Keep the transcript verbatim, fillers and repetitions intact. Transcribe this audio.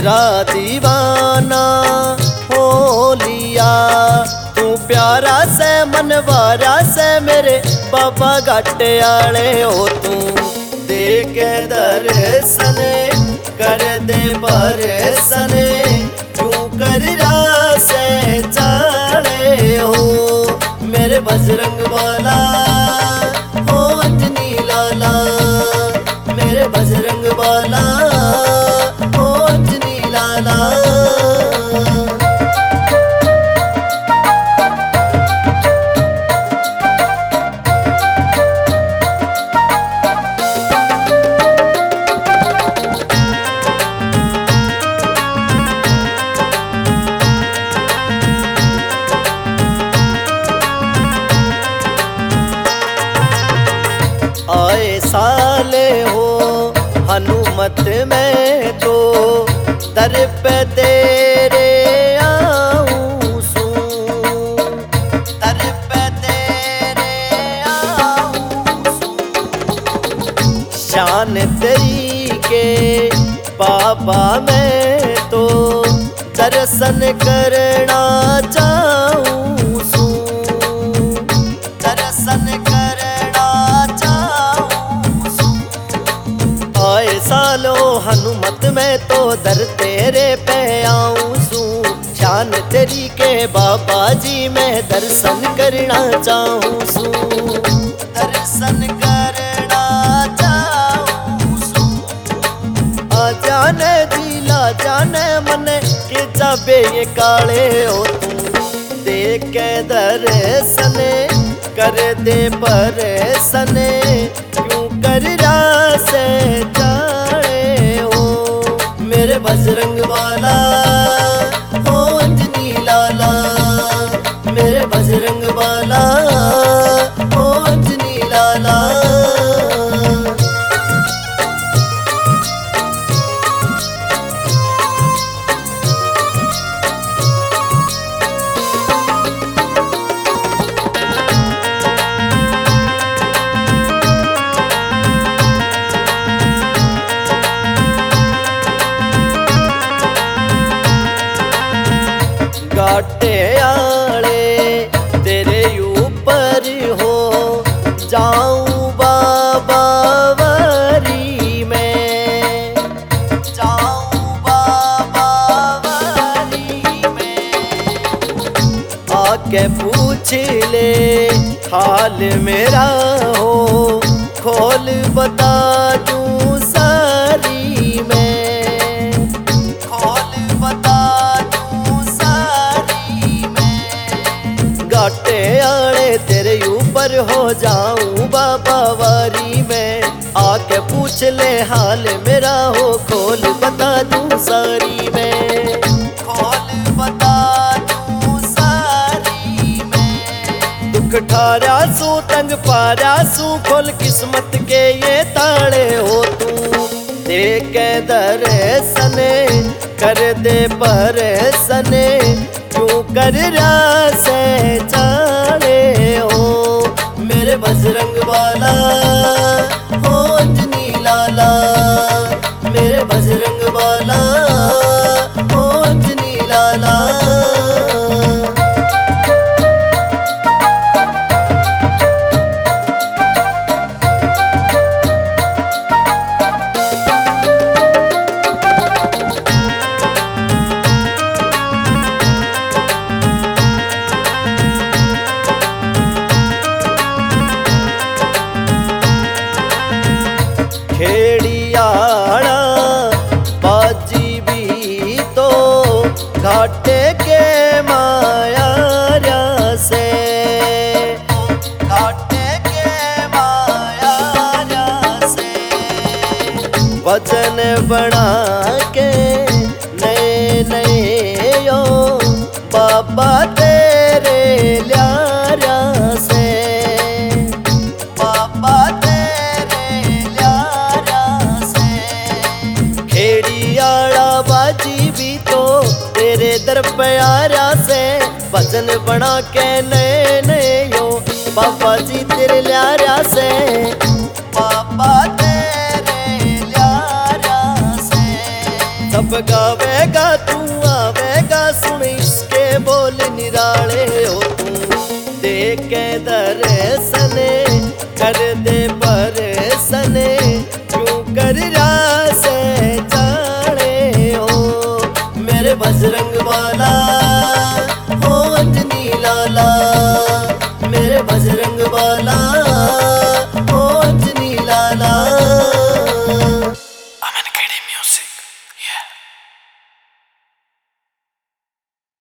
तेरा दीवाना हो लिया। तू प्यारा से मनवारा से मेरे बाबा घाटे आले हो। तू दे के दर्शन कर दे बरसन क्यों कर रासे चाले हो। मेरे बजरंग वाला हो अंजनी लाला, मेरे बजरंग वाला हो अंजनी लाला। आए साले हो हनुमत में तो दर पे तेरे आऊं सू, दर पे तेरे आऊं सू। शान तेरी के बाबा मैं तो दर्शन करना चाहूं सू, दर्शन करना चाहूं सू। आए सालो हनुमत में तो दर तेरे पे आऊं सू। शान तेरी के बाबा जी मैं दर्शन करना चाहूं सू, दर्शन करना चाहूं सू। आ जाने दिला जाने मने के जाबे ये काले हो। तू दे के दर्शन कर दे परसन क्यों कर रासे चाले हो। मेरे बजरंग वाला हो अंजनी लाला, मेरे बजरंग वाला हो अंजनी लाला। घाटे आले तेरे ऊपर हो जाऊं बाबा वारी में, जाऊं बाबा वारी में। आके पूछ ले हाल मेरा हो खोल बता दूं सारी में, खोल बता घाटे आड़े तेरे ऊपर हो जाऊं बाबा वारी में। आके पूछ ले हाल मेरा हो खोल बता दूं सारी में, खोल बता दूं सारी में। दुख ठारा सू तंग पारा सू खोल किस्मत के ये ताले हो। तू दे के दर्शन कर दे परसन क्यों कर रासे चाले हो। मेरे बजरंग वाला हो अंजनी लाला, मेरे बजरंग वाला हो अंजनी लाला। खेड़ियाड़ा बाजी भी तो घाटे के माया से, घाटे के माया से। वजन बना के नए नए यो बाबा तेरे ल्यारा से, बाबा बाजी भी तो तेरे दर प्यारा से। भजन बना के नए नए यो बाबा जी तेरे ल्यारा से, बाबा तेरे ल्यारा से। सब गावे वाले हो तू, देख के दर